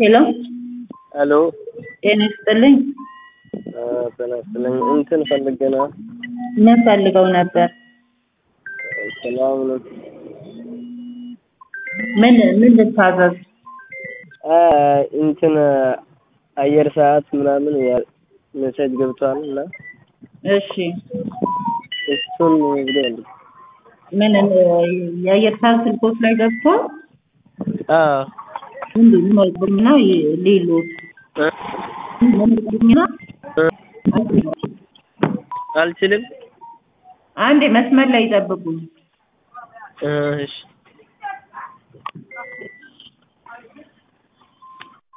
ሄሎ ሄሎ ጤና ይስጥልኝ። ጤና ይስጥልኝ። እንትን ፈልገና ምን ፈልገው ነበር? ሰላም ነው። ምን ልታዘዝ? እንትን አየር ሰዓት ምናምን ሜሴጅ ገብቷል እና እሺ እሱን ብለኝ። ምን የአየር ሰዓት ስልኮች ላይ ገብቷል? ምን ነው ሌሎች አልችልም። አንዴ መስመር ላይ ይጠብቁኝ። እሺ